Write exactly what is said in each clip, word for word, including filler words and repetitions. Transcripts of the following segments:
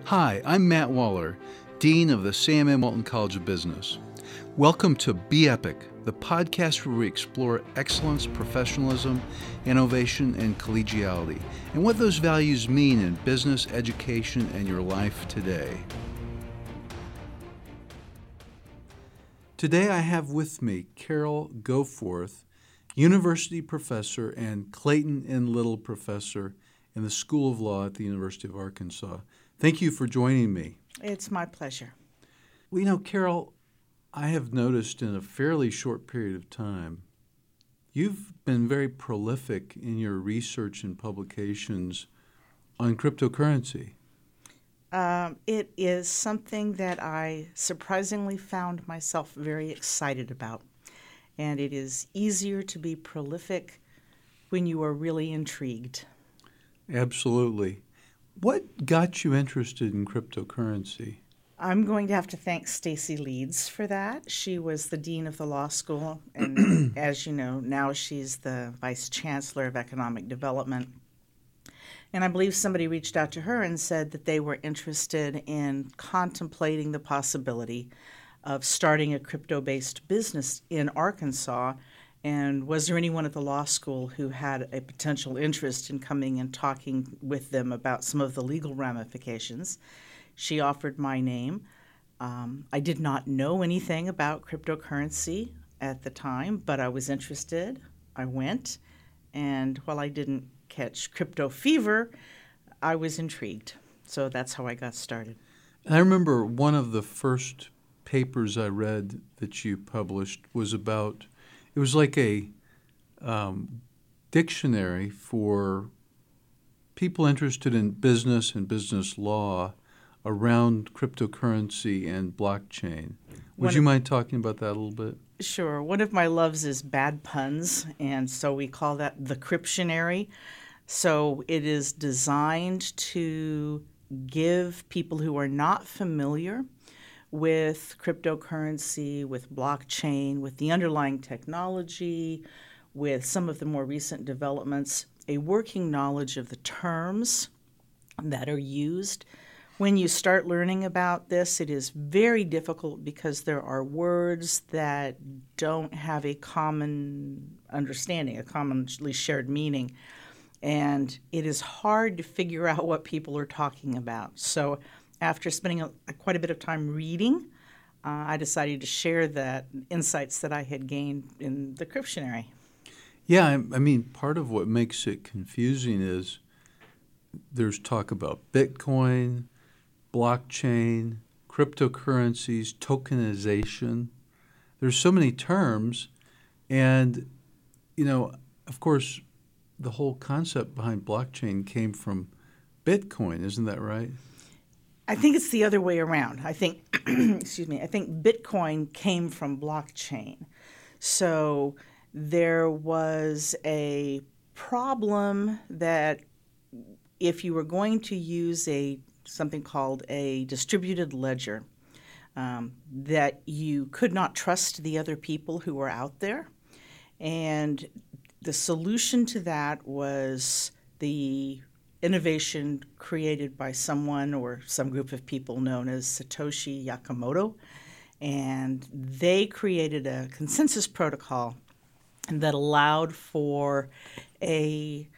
Hi, I'm Matt Waller, Dean of the Sam M. Walton College of Business. Welcome to Be Epic, the podcast where we explore excellence, professionalism, innovation, and collegiality, and what those values mean in business, education, and your life today. Today I have with me Carol Goforth, University Professor and Clayton N. Little Professor in the School of Law at the University of Arkansas. Thank you for joining me. It's my pleasure. Well, you know, Carol, I have noticed in a fairly short period of time, you've been very prolific in your research and publications on cryptocurrency. Um, it is something that I surprisingly found myself very excited about. And it is easier to be prolific when you are really intrigued. Absolutely. What got you interested in cryptocurrency? I'm going to have to thank Stacy Leeds for that. She was the dean of the law school, and as you know, now she's the vice chancellor of economic development. And I believe somebody reached out to her and said that they were interested in contemplating the possibility of starting a crypto-based business in Arkansas. And was there anyone at the law school who had a potential interest in coming and talking with them about some of the legal ramifications? She offered my name. Um, I did not know anything about cryptocurrency at the time, but I was interested. I went, and while I didn't catch crypto fever, I was intrigued. So that's how I got started. And I remember one of the first papers I read that you published was about, it was like a um, dictionary for people interested in business and business law around cryptocurrency and blockchain. Would One you of, mind talking about that a little bit? Sure. One of my loves is bad puns, and so we call that the Cryptionary. So it is designed to give people who are not familiar with cryptocurrency, with blockchain, with the underlying technology, with some of the more recent developments, a working knowledge of the terms that are used. When you start learning about this, it is very difficult because there are words that don't have a common understanding, a commonly shared meaning. And it is hard to figure out what people are talking about. So after spending a, a, quite a bit of time reading, uh, I decided to share that insights that I had gained in the Cryptionary. Yeah, I, I mean, part of what makes it confusing is there's talk about Bitcoin, blockchain, cryptocurrencies, tokenization. There's so many terms, and, you know, of course, the whole concept behind blockchain came from Bitcoin, isn't that right? I think it's the other way around. I think, excuse me, I think Bitcoin came from blockchain. So there was a problem that if you were going to use a something called a distributed ledger, um, that you could not trust the other people who were out there. And the solution to that was the innovation created by someone or some group of people known as Satoshi Nakamoto. And they created a consensus protocol that allowed for a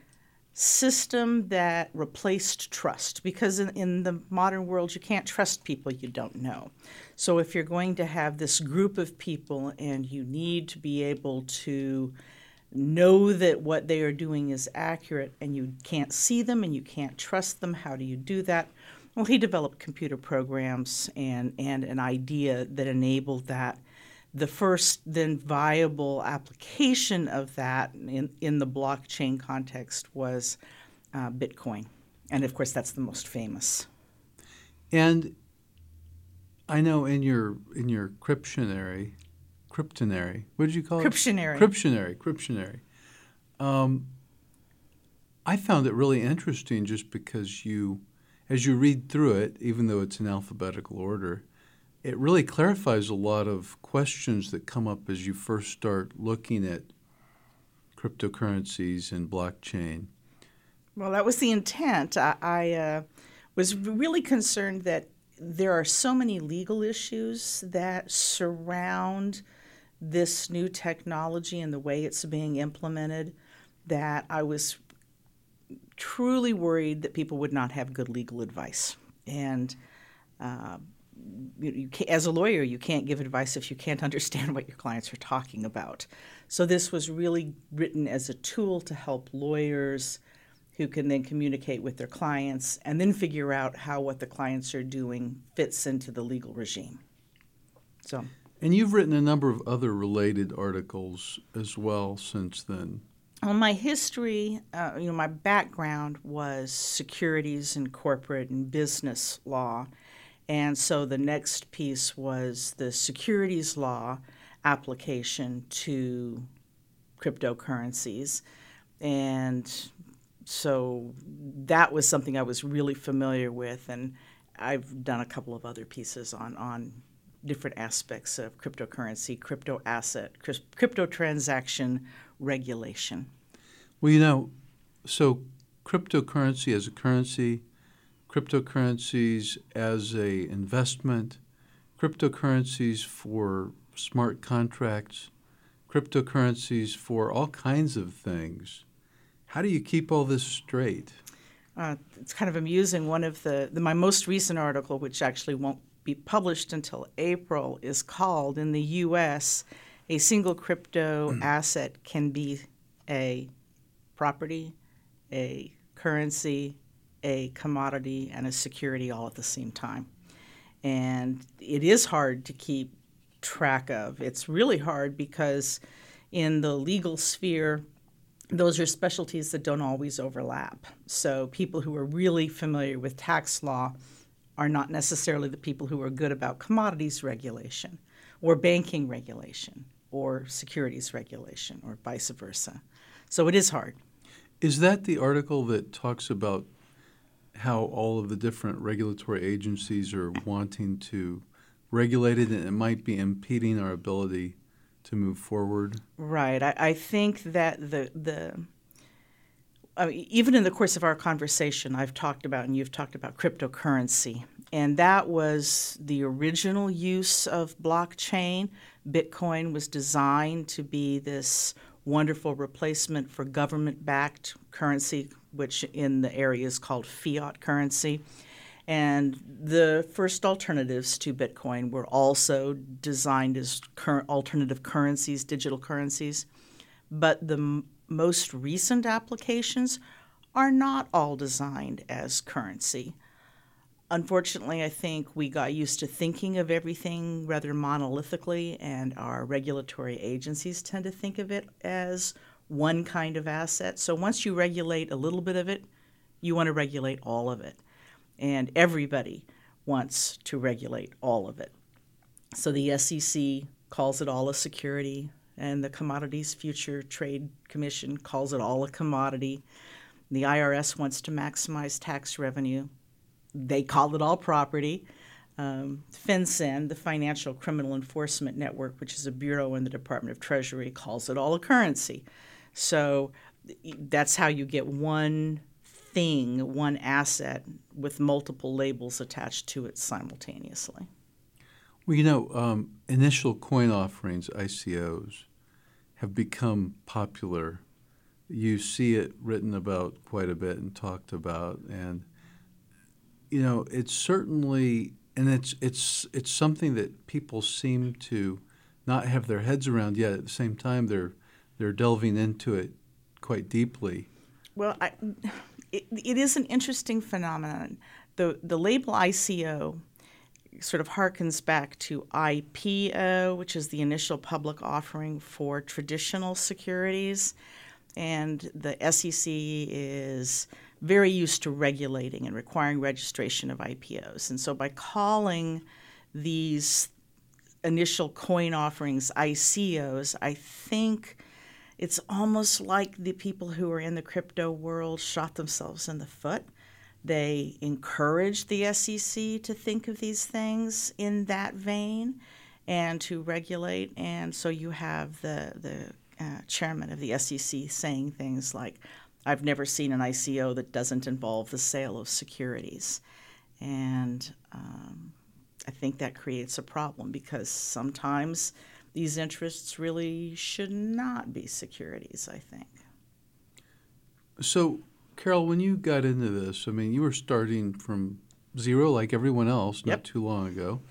system that replaced trust, because in, in the modern world you can't trust people you don't know. So if you're going to have this group of people and you need to be able to know that what they are doing is accurate and you can't see them and you can't trust them, how do you do that? Well, he developed computer programs and, and an idea that enabled that. The first then viable application of that in, in the blockchain context was uh, Bitcoin. And of course, that's the most famous. And I know in your in your Cryptionary, Cryptonary, what did you call it? Cryptionary. Cryptionary, Cryptionary. Um, I found it really interesting just because you, as you read through it, even though it's in alphabetical order, it really clarifies a lot of questions that come up as you first start looking at cryptocurrencies and blockchain. Well, that was the intent. I, I uh, was really concerned that there are so many legal issues that surround this new technology and the way it's being implemented that I was truly worried that people would not have good legal advice. And uh, you, you can't, as a lawyer, you can't give advice if you can't understand what your clients are talking about. So this was really written as a tool to help lawyers who can then communicate with their clients and then figure out how what the clients are doing fits into the legal regime. So, and you've written a number of other related articles as well since then. Well, my history, uh, you know, my background was securities and corporate and business law. And so the next piece was the securities law application to cryptocurrencies. And so that was something I was really familiar with. And I've done a couple of other pieces on, on different aspects of cryptocurrency, crypto asset, crypto transaction regulation. Well, you know, so cryptocurrency as a currency, cryptocurrencies as a investment, cryptocurrencies for smart contracts, cryptocurrencies for all kinds of things. How do you keep all this straight? Uh, it's kind of amusing. One of the, the my most recent article, which actually won't be published until April, is called, in the U S, a single crypto asset can be a property, a currency, a commodity, and a security all at the same time. And it is hard to keep track of. It's really hard because in the legal sphere, those are specialties that don't always overlap. So people who are really familiar with tax law are not necessarily the people who are good about commodities regulation or banking regulation or securities regulation or vice versa. So it is hard. Is that the article that talks about how all of the different regulatory agencies are wanting to regulate it and it might be impeding our ability to move forward? Right. I, I think that the the I mean, even in the course of our conversation, I've talked about, and you've talked about, cryptocurrency. And that was the original use of blockchain. Bitcoin was designed to be this wonderful replacement for government-backed currency, which in the area is called fiat currency. And the first alternatives to Bitcoin were also designed as current alternative currencies, digital currencies. But the m- most recent applications are not all designed as currency. Unfortunately, I think we got used to thinking of everything rather monolithically, and our regulatory agencies tend to think of it as one kind of asset. So once you regulate a little bit of it, you want to regulate all of it. And everybody wants to regulate all of it. So the S E C calls it all a security, and the Commodities Future Trade Commission calls it all a commodity. The I R S wants to maximize tax revenue. They call it all property. Um, FinCEN, the Financial Criminal Enforcement Network, which is a bureau in the Department of Treasury, calls it all a currency. So that's how you get one thing, one asset, with multiple labels attached to it simultaneously. Well, you know, um, initial coin offerings, I C Os, have become popular. You see it written about quite a bit and talked about, and you know, it's certainly, and it's it's it's something that people seem to not have their heads around yet. At the same time, they're they're delving into it quite deeply. Well, I, it, it is an interesting phenomenon. The the label I C O sort of harkens back to I P O, which is the initial public offering for traditional securities, and the S E C is very used to regulating and requiring registration of I P Os. And so by calling these initial coin offerings I C Os, I think it's almost like the people who are in the crypto world shot themselves in the foot. They encourage the S E C to think of these things in that vein and to regulate. And so you have the, the uh, chairman of the S E C saying things like, I've never seen an I C O that doesn't involve the sale of securities. And um, I think that creates a problem because sometimes these interests really should not be securities, I think. So, Carol, when you got into this, I mean, you were starting from zero like everyone else not Yep. too long ago.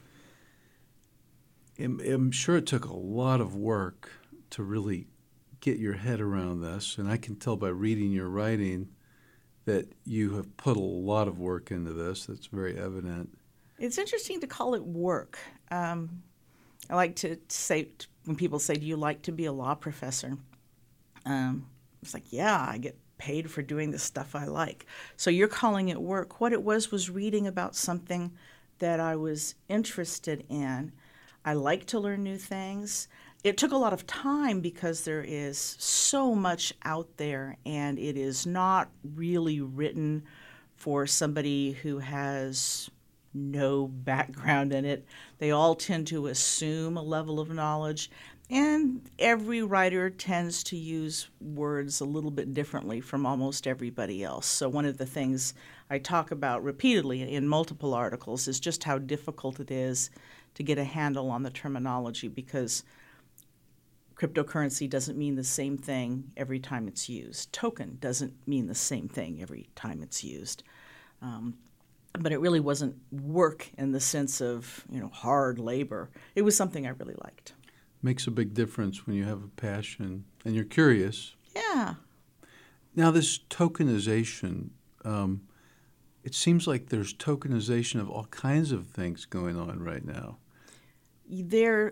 I'm, I'm sure it took a lot of work to really get your head around this, and I can tell by reading your writing that you have put a lot of work into this. That's very evident. It's interesting to call it work. Um, I like to say, when people say, do you like to be a law professor? Um, it's like, yeah, I get paid for doing the stuff I like. So you're calling it work. What it was was reading about something that I was interested in. I like to learn new things. It took a lot of time because there is so much out there, and it is not really written for somebody who has no background in it. They all tend to assume a level of knowledge, and every writer tends to use words a little bit differently from almost everybody else. So one of the things I talk about repeatedly in multiple articles is just how difficult it is to get a handle on the terminology, because cryptocurrency doesn't mean the same thing every time it's used. Token doesn't mean the same thing every time it's used. Um, but it really wasn't work in the sense of, you know, hard labor. It was something I really liked. Makes a big difference when you have a passion and you're curious. Yeah. Now, this tokenization, um, it seems like there's tokenization of all kinds of things going on right now. There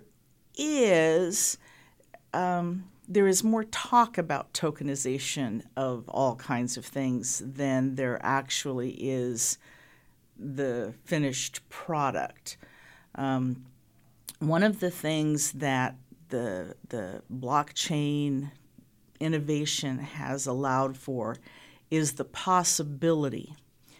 is um, there is more talk about tokenization of all kinds of things than there actually is the finished product. Um, one of the things that the the blockchain innovation has allowed for is the possibility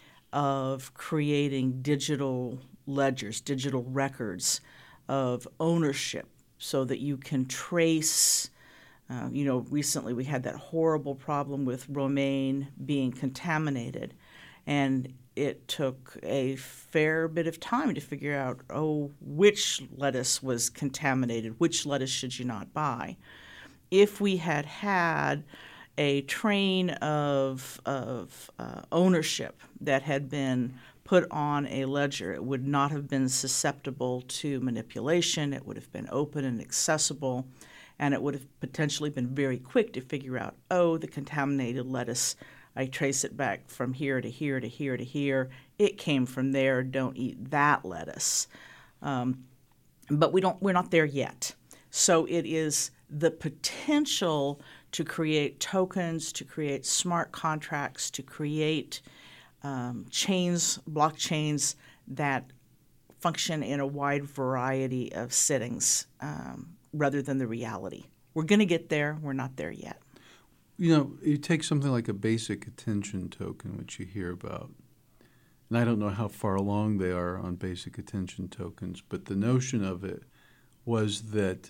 of creating digital ledgers, digital records of ownership, so that you can trace. Uh, you know, recently we had that horrible problem with romaine being contaminated, and it took a fair bit of time to figure out, oh, which lettuce was contaminated, which lettuce should you not buy. If we had had a train of, of uh, ownership that had been put on a ledger, it would not have been susceptible to manipulation. It would have been open and accessible, and it would have potentially been very quick to figure out, oh, the contaminated lettuce, I trace it back from here to here to here to here. It came from there. Don't eat that lettuce. Um, but we don't. We're not there yet. So it is the potential to create tokens, to create smart contracts, to create um, chains, blockchains that function in a wide variety of settings, um, rather than the reality. We're going to get there. We're not there yet. You know, you take something like a basic attention token, which you hear about, and I don't know how far along they are on basic attention tokens, but the notion of it was that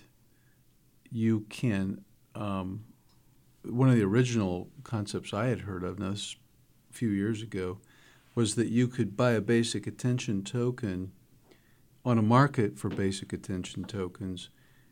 you can, um, one of the original concepts I had heard of, now this a few years ago, was that you could buy a basic attention token on a market for basic attention tokens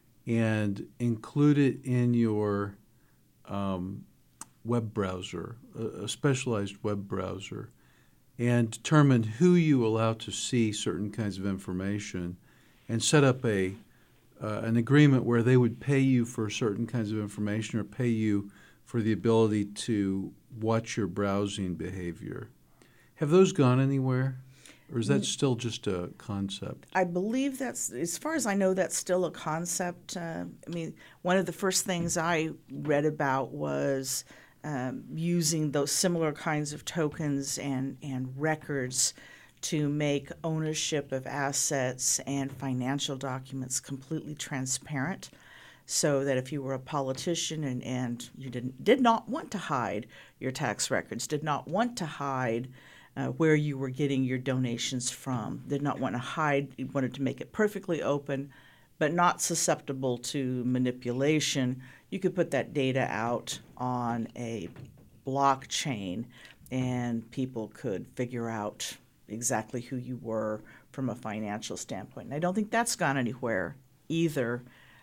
and include it in your um, web browser, a, a specialized web browser, and determine who you allow to see certain kinds of information, and set up a uh, an agreement where they would pay you for certain kinds of information or pay you for the ability to watch your browsing behavior. Have those gone anywhere? Or is that still just a concept? I believe that's, as far as I know, that's still a concept. Uh, I mean, one of the first things I read about was um, using those similar kinds of tokens and, and records to make ownership of assets and financial documents completely transparent, so that if you were a politician and, and you didn't did not want to hide your tax records, did not want to hide Uh, where you were getting your donations from, did not want to hide, you wanted to make it perfectly open, but not susceptible to manipulation, you could put that data out on a blockchain, and people could figure out exactly who you were from a financial standpoint. And I don't think that's gone anywhere either,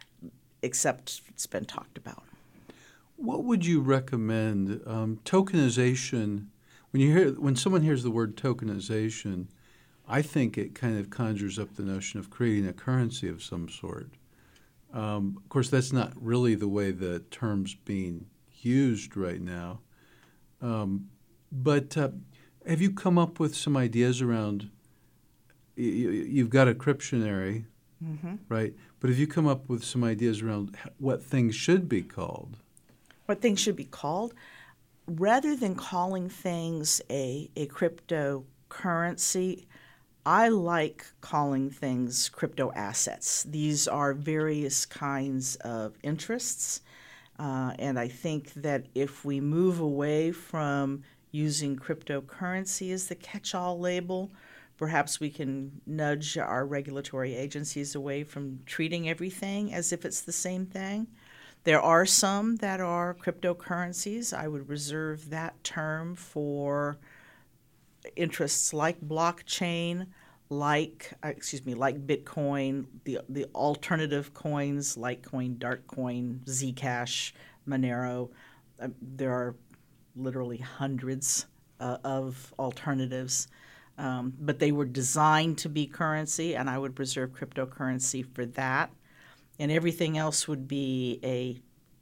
except it's been talked about. What would you recommend? Um, tokenization. When you hear when someone hears the word tokenization, I think it kind of conjures up the notion of creating a currency of some sort. Um, of course, that's not really the way the term's being used right now. Um, but uh, have you come up with some ideas around? You, you've got a Cryptionary, Mm-hmm. right? But have you come up with some ideas around what things should be called? What things should be called? Rather than calling things a, a cryptocurrency, I like calling things crypto assets. These are various kinds of interests, uh, and I think that if we move away from using cryptocurrency as the catch-all label, perhaps we can nudge our regulatory agencies away from treating everything as if it's the same thing. There are some that are cryptocurrencies. I would reserve that term for interests like blockchain, like uh, excuse me, like Bitcoin, the the alternative coins, Litecoin, Darkcoin, Zcash, Monero. Uh, there are literally hundreds uh, of alternatives, um, but they were designed to be currency, and I would reserve cryptocurrency for that. And everything else would be a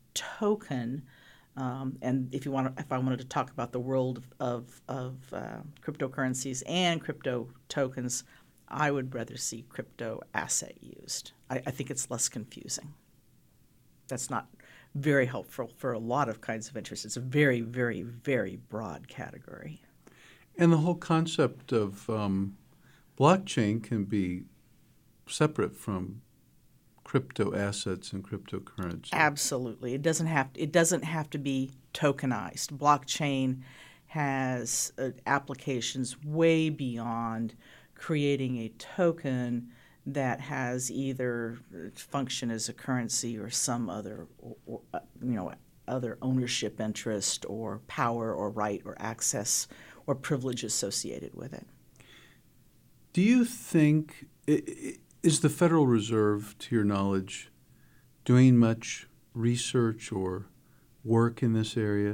token. Um, and if you want, to, if I wanted to talk about the world of of uh, cryptocurrencies and crypto tokens, I would rather see crypto asset used. I, I think it's less confusing. That's not very helpful for a lot of kinds of interests. It's a very, very, very broad category. And the whole concept of um, blockchain can be separate from crypto assets and cryptocurrency. Absolutely, it doesn't have it doesn't have to be tokenized. Blockchain has uh, applications way beyond creating a token that has either function as a currency or some other, or, or, uh, you know, other ownership interest or power or right or access or privilege associated with it. Do you think is the Federal Reserve, to your knowledge, doing much research or work in this area?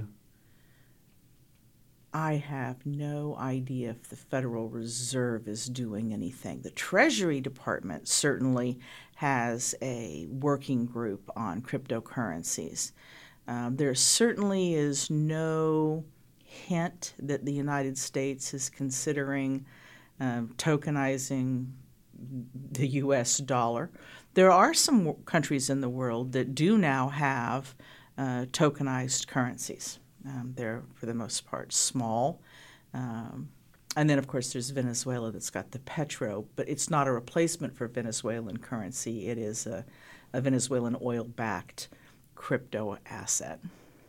I have no idea if the Federal Reserve is doing anything. The Treasury Department certainly has a working group on cryptocurrencies. Um, there certainly is no hint that the United States is considering um, tokenizing the U S dollar. There are some countries in the world that do now have uh, tokenized currencies. Um, they're, for the most part, small. Um, and then, of course, there's Venezuela that's got the petro, but it's not a replacement for Venezuelan currency. It is a, a Venezuelan oil-backed crypto asset.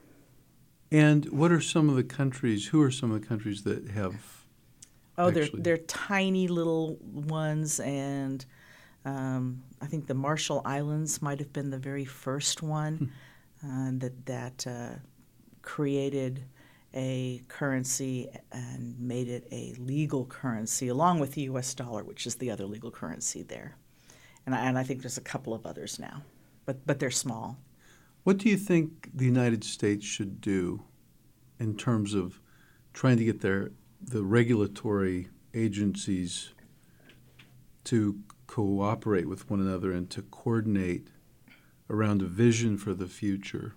And what are some of the countries, who are some of the countries that have Oh, actually? they're, they're tiny little ones, and um, I think the Marshall Islands might have been the very first one uh, that, that uh, created a currency and made it a legal currency, along with the U S dollar, which is the other legal currency there. And I, and I think there's a couple of others now, but but they're small. What do you think the United States should do in terms of trying to get their the regulatory agencies to cooperate with one another and to coordinate around a vision for the future?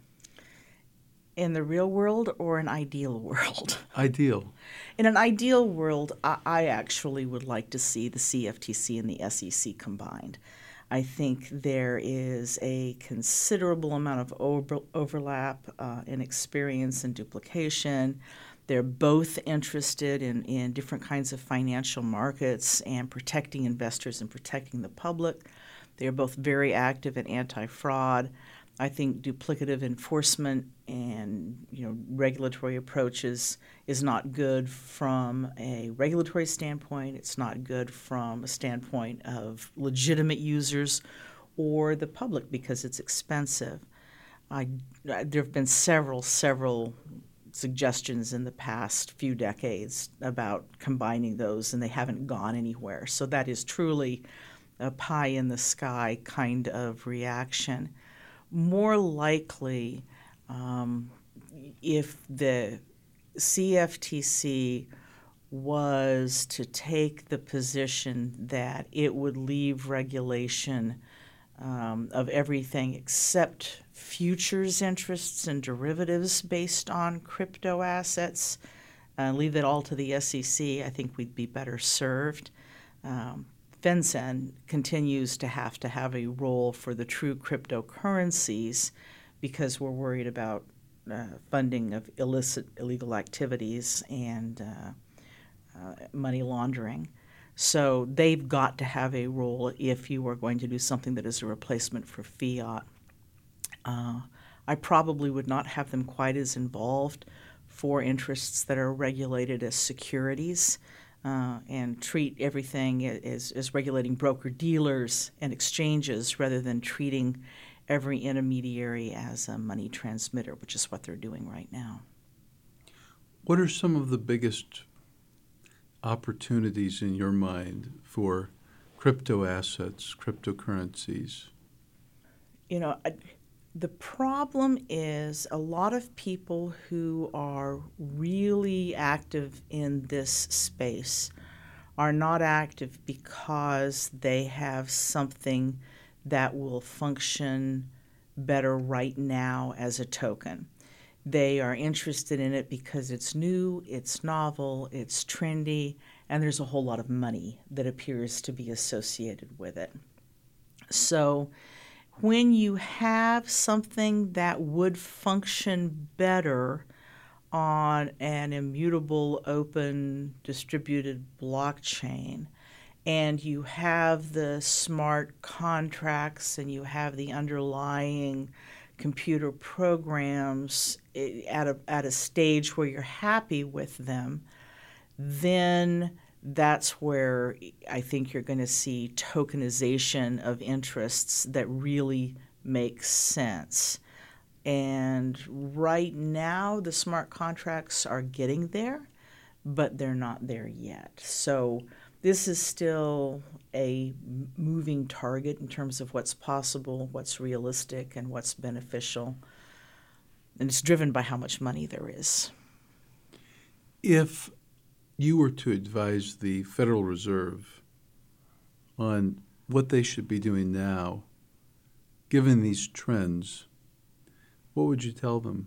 In the real world or an ideal world? Ideal. In an ideal world, I, I actually would like to see the C F T C and the S E C combined. I think there is a considerable amount of over, overlap uh, in experience and duplication. They're both interested in, in different kinds of financial markets and protecting investors and protecting the public. They're both very active in anti-fraud. I think duplicative enforcement and you know regulatory approaches is not good from a regulatory standpoint. It's not good from a standpoint of legitimate users or the public because it's expensive. I, there have been several, several suggestions in the past few decades about combining those, and they haven't gone anywhere. So that is truly a pie in the sky kind of reaction. More likely, um, if the C F T C was to take the position that it would leave regulation um, of everything except futures interests and derivatives based on crypto assets, uh, leave it all to the S E C, I think we'd be better served. Um, FinCEN continues to have to have a role for the true cryptocurrencies because we're worried about uh, funding of illicit, illegal activities and uh, uh, money laundering. So they've got to have a role if you are going to do something that is a replacement for fiat. Uh, I probably would not have them quite as involved for interests that are regulated as securities. Uh, and treat everything as, as regulating broker-dealers and exchanges rather than treating every intermediary as a money transmitter, which is what they're doing right now. What are some of the biggest opportunities in your mind for crypto assets, cryptocurrencies? You know, I, the problem is a lot of people who are really active in this space are not active because they have something that will function better right now as a token. They are interested in it because it's new, it's novel, it's trendy, and there's a whole lot of money that appears to be associated with it. So when you have something that would function better on an immutable, open, distributed blockchain, and you have the smart contracts and you have the underlying computer programs at a, at a stage where you're happy with them, then that's where I think you're going to see tokenization of interests that really makes sense. And right now, the smart contracts are getting there, but they're not there yet. So this is still a moving target in terms of what's possible, what's realistic, and what's beneficial. And it's driven by how much money there is. If you were to advise the Federal Reserve on what they should be doing now, given these trends, what would you tell them?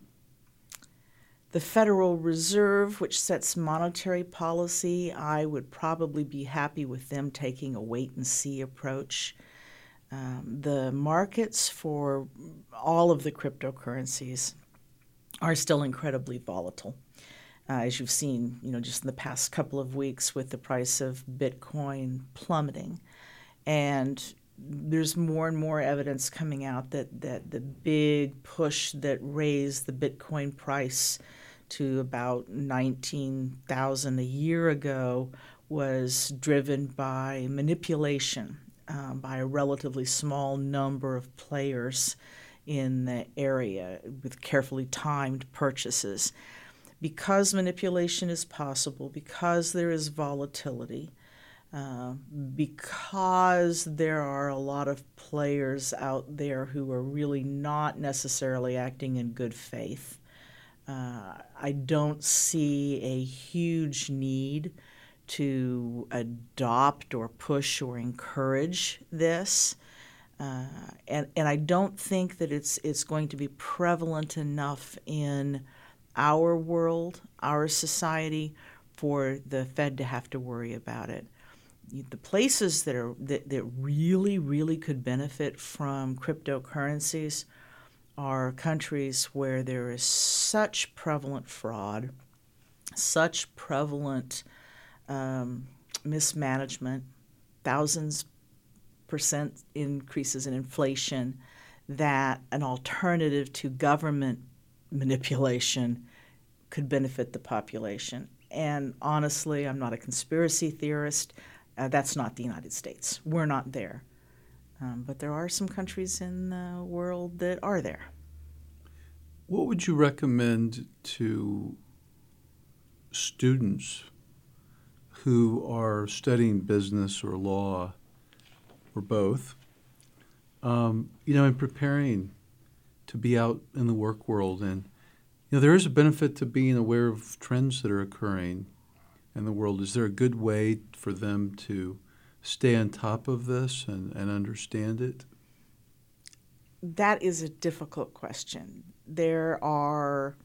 The Federal Reserve, which sets monetary policy, I would probably be happy with them taking a wait-and-see approach. Um, the markets for all of the cryptocurrencies are still incredibly volatile. Uh, as you've seen, you know, just in the past couple of weeks with the price of Bitcoin plummeting. And there's more and more evidence coming out that, that the big push that raised the Bitcoin price to about nineteen thousand a year ago was driven by manipulation um, by a relatively small number of players in the area with carefully timed purchases. Because manipulation is possible, because there is volatility, uh, because there are a lot of players out there who are really not necessarily acting in good faith, uh, I don't see a huge need to adopt or push or encourage this. Uh, and, and I don't think that it's it's going to be prevalent enough in our world, our society, for the Fed to have to worry about it. The places that are that, that really, really could benefit from cryptocurrencies are countries where there is such prevalent fraud, such prevalent um, mismanagement, thousands percent increases in inflation, that an alternative to government manipulation could benefit the population. And honestly, I'm not a conspiracy theorist. Uh, that's not the United States. We're not there. Um, but there are some countries in the world that are there. What would you recommend to students who are studying business or law or both, um, you know, in preparing to be out in the work world? And, you know, there is a benefit to being aware of trends that are occurring in the world. Is there a good way for them to stay on top of this and, and understand it? That is a difficult question. There are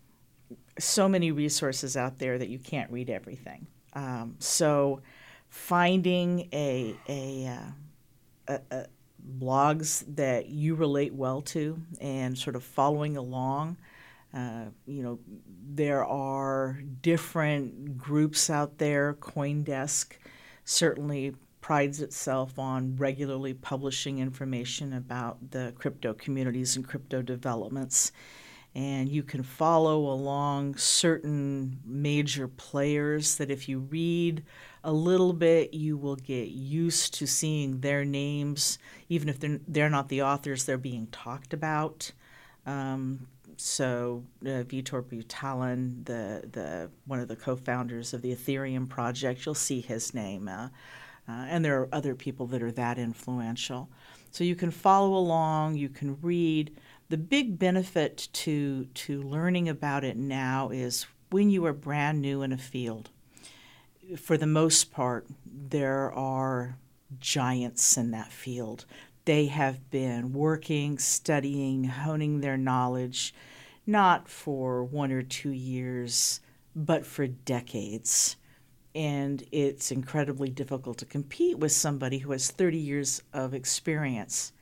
so many resources out there that you can't read everything. Um, so finding a, a, uh, a, a blogs that you relate well to and sort of following along. Uh, you know, there are different groups out there. CoinDesk certainly prides itself on regularly publishing information about the crypto communities and crypto developments. And you can follow along certain major players that if you read a little bit, you will get used to seeing their names. Even if they're, they're not the authors, they're being talked about. Um, so uh, Vitor Buterin, the, the, one of the co-founders of the Ethereum project, you'll see his name. Uh, uh, and there are other people that are that influential. So you can follow along, you can read. The big benefit to to learning about it now is when you are brand new in a field, for the most part, there are giants in that field. They have been working, studying, honing their knowledge, not for one or two years, but for decades. And it's incredibly difficult to compete with somebody who has thirty years of experience.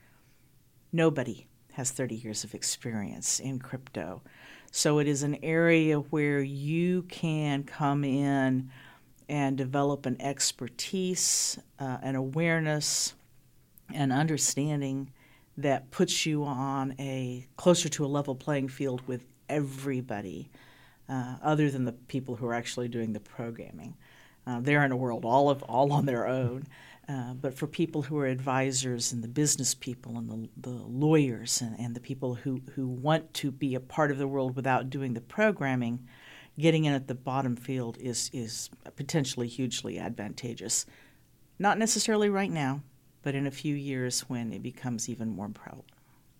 Nobody has thirty years of experience in crypto. So it is an area where you can come in and develop an expertise, uh, an awareness, an understanding that puts you on a closer to a level playing field with everybody, uh, other than the people who are actually doing the programming. Uh, they're in a world all of all on their own. Uh, but for people who are advisors and the business people and the, the lawyers and, and the people who, who want to be a part of the world without doing the programming, getting in at the bottom field is, is potentially hugely advantageous. Not necessarily right now, but in a few years when it becomes even more prevalent.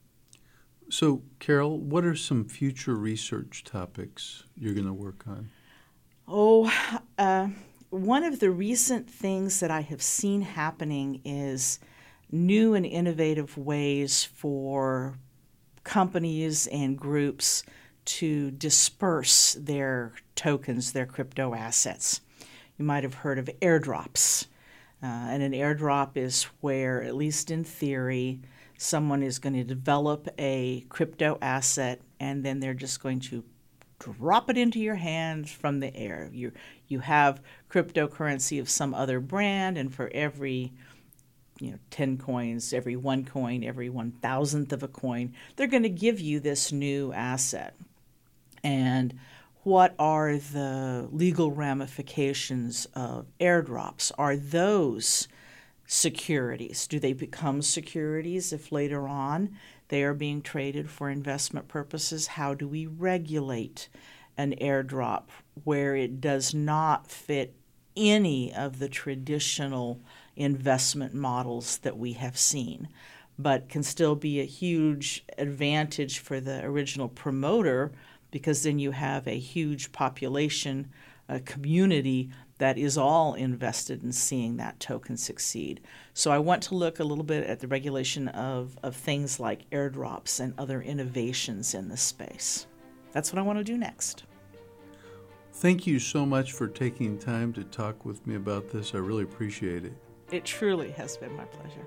So, Carol, what are some future research topics you're going to work on? Oh, uh, one of the recent things that I have seen happening is new and innovative ways for companies and groups to disperse their tokens, their crypto assets. You might have heard of airdrops. Uh, and an airdrop is where, at least in theory, someone is going to develop a crypto asset and then they're just going to drop it into your hands from the air. You you have cryptocurrency of some other brand, and for every you know ten coins, every one coin, every one thousandth of a coin, they're going to give you this new asset. And what are the legal ramifications of airdrops? Are those securities? Do they become securities if later on they are being traded for investment purposes? How do we regulate an airdrop where it does not fit any of the traditional investment models that we have seen, but can still be a huge advantage for the original promoter, because then you have a huge population, a community that is all invested in seeing that token succeed. So I want to look a little bit at the regulation of, of things like airdrops and other innovations in this space. That's what I want to do next. Thank you so much for taking time to talk with me about this. I really appreciate it. It truly has been my pleasure.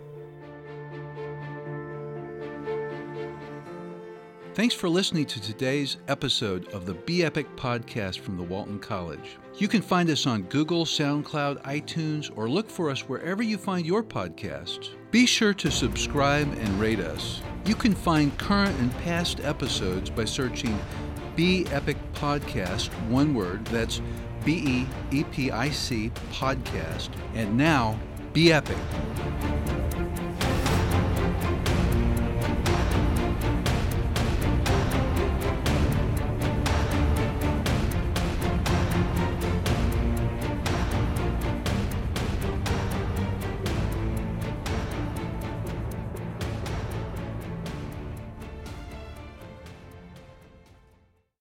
Thanks for listening to today's episode of the Be Epic podcast from the Walton College. You can find us on Google, SoundCloud, iTunes, or look for us wherever you find your podcasts. Be sure to subscribe and rate us. You can find current and past episodes by searching Be Epic Podcast, one word, that's B E E P I C podcast, and now Be Epic.